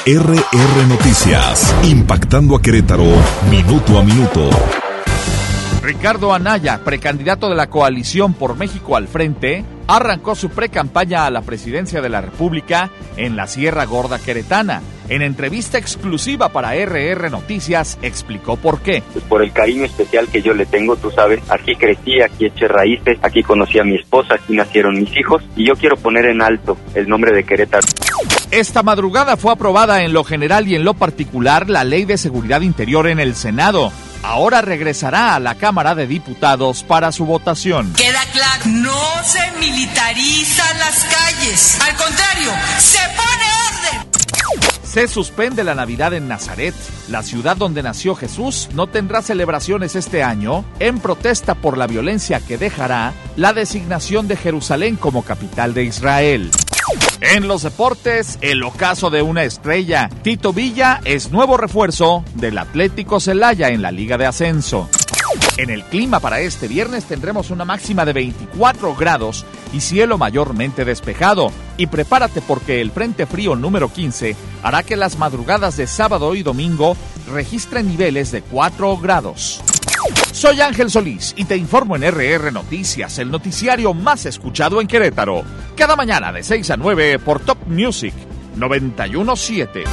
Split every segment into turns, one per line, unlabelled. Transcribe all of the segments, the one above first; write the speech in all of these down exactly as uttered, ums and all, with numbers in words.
R R Noticias, impactando a Querétaro, minuto a minuto.
Ricardo Anaya, precandidato de la coalición por México al Frente, arrancó su precampaña a la presidencia de la República en la Sierra Gorda queretana. En entrevista exclusiva para R R Noticias, explicó por qué.
Pues por el cariño especial que yo le tengo, tú sabes, aquí crecí, aquí eché raíces, aquí conocí a mi esposa, aquí nacieron mis hijos, y yo quiero poner en alto el nombre de Querétaro.
Esta madrugada fue aprobada en lo general y en lo particular la Ley de Seguridad Interior en el Senado. Ahora regresará a la Cámara de Diputados para su votación.
Queda claro, no se militarizan las calles. Al contrario, se pone orden.
Se suspende la Navidad en Nazaret. La ciudad donde nació Jesús no tendrá celebraciones este año en protesta por la violencia que dejará la designación de Jerusalén como capital de Israel. En los deportes, el ocaso de una estrella. Tito Villa es nuevo refuerzo del Atlético Celaya en la Liga de Ascenso. En el clima para este viernes tendremos una máxima de veinticuatro grados y cielo mayormente despejado. Y prepárate porque el Frente Frío número quince hará que las madrugadas de sábado y domingo registren niveles de cuatro grados. Soy Ángel Solís y te informo en R R Noticias, el noticiario más escuchado en Querétaro. Cada mañana de seis a nueve por Top Music noventa y uno punto siete.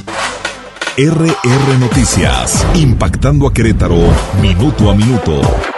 R R Noticias, impactando a Querétaro, minuto a minuto.